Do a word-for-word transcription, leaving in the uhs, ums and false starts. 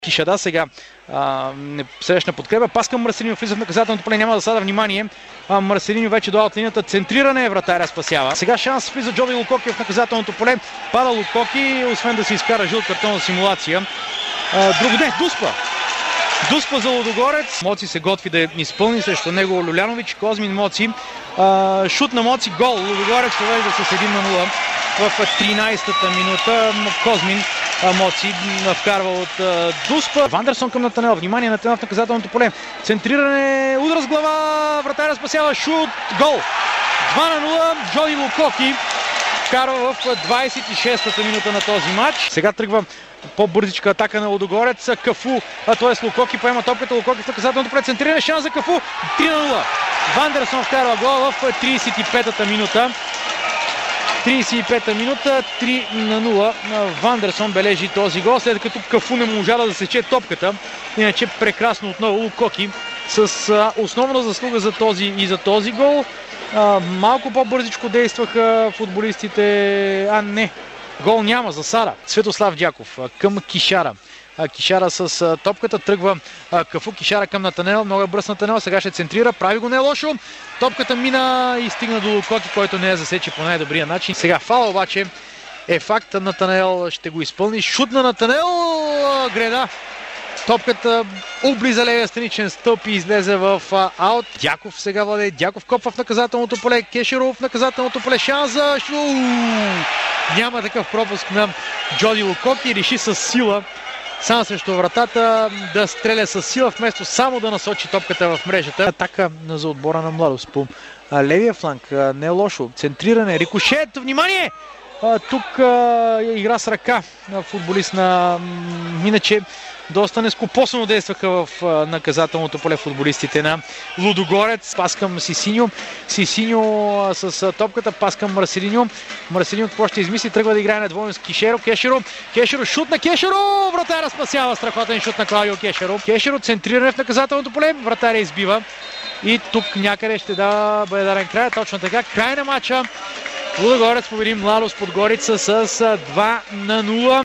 Кишада сега а, не срещна подкрепа. Пас към Марселиньо, влиза в наказателното поле, няма да сада внимание. А, Марселиньо вече до аутлинията, центриране, вратаря спасява. Сега шанс влиза Джоди Лукоки в наказателното поле. Пада Лукоки, освен да се изкара жълт картон за симулация. А, друго не, Дуспа. Дуспа за Лудогорец. Моци се готви да изпълни срещу него Люлянович. Козмин Моци. А, шут на Моци, гол. Лудогорец повежда с един на нула в тринайсета минута. Козмин Моци вкарва от а, Дуспа. Вандерсон към Натанел. Внимание, Натанел в наказателното поле. Центриране, удар с глава. Вратаря спасява, шут, гол. два на нула. Джоди Лукоки вкарва в двайсет и шестата минута на този матч. Сега тръгва по-бързичка атака на Лудогорец. Кафу, а т.е. Лукоки поема топката. Лукоки в наказателното поле. Центриране, шанс за Кафу. три на нула. Вандерсон вкарва гол в трийсет и петата минута. трийсет и пета минута, три на нула. Вандерсон бележи този гол, след като Кафу не можа да засече топката. Иначе прекрасно отново Лукоки с а, основна заслуга за този и за този гол. А, малко по-бързичко действаха футболистите. А не, гол няма за Сара. Светослав Дяков към Кишара. Кишара с топката, тръгва Кафу, Кишара към Натанел, много е бърз Натанел, сега ще центрира, прави го не лошо. Топката мина и стигна до Лукоки, който не я засече по най-добрия начин. Сега фала обаче е факт, Натанел ще го изпълни. Шут на Натанел, греда. Топката облиза левия страничен стълб и излезе в аут. Дяков сега владее, Дяков копва в наказателното поле, Кешеров в наказателното поле, шанс за Шу. Няма такъв пропуск на Джоди Лукоки, реши с сила сам срещу вратата да стреля с сила, вместо само да насочи топката в мрежата. Атака за отбора на Младост по левия фланг. Не е лошо. Центриране, рикошет, внимание! Тук игра с ръка на футболист на... Иначе доста нескопосано действаха в наказателното поле футболистите на Лудогорец. Пас към Сисиньо. Сисиньо с топката. Пас към Марселиньо. Марселиньо какво ще измисли? Тръгва да играе на двойно с Кишеро. Кешеро. Кешеро. Шут на Кешеро. Вратаря спасява. Страхотен шут на Клаудио Кешеро. Кешеро центриране в наказателното поле. Вратаря избива. И тук някъде ще да бъде даден край. Точно така. Край на матча. Лудогорец победи Младост Подгорица с два на нула.